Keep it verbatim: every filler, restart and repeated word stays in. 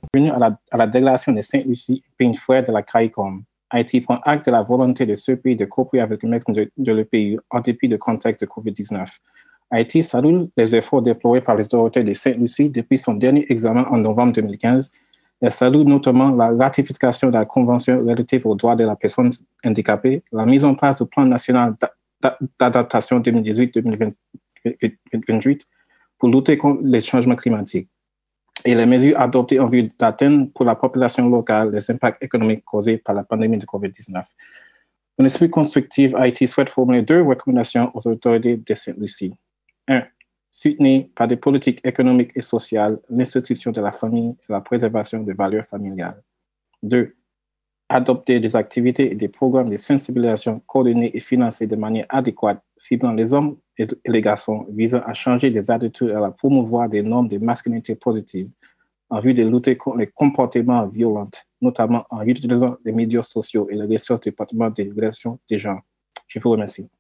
bienvenue à la, à la déclaration de Sainte-Lucie, pays frère de la CARICOM. Haïti prend acte de la volonté de ce pays de coopérer avec le mécanisme de, de l'E P U en dépit du contexte de covid dix-neuf. Haïti salue les efforts déployés par les autorités de Sainte-Lucie depuis son dernier examen en novembre deux mille quinze. Elle salue notamment la ratification de la Convention relative aux droits de la personne handicapée, la mise en place du plan national d'adaptation deux mille dix-huit deux mille vingt-huit pour lutter contre les changements climatiques et les mesures adoptées en vue d'atteindre pour la population locale les impacts économiques causés par la pandémie de covid dix-neuf. Dans l'esprit constructif, Haïti souhaite formuler deux recommandations aux autorités de Sainte-Lucie. un. Soutenir par des politiques économiques et sociales l'institution de la famille et la préservation des valeurs familiales. deux. Adopter des activités et des programmes de sensibilisation coordonnés et financés de manière adéquate, ciblant les hommes et les garçons, visant à changer des attitudes et à promouvoir des normes de masculinité positive en vue de lutter contre les comportements violents, notamment en utilisant les médias sociaux et les ressources du département des relations des gens. Je vous remercie.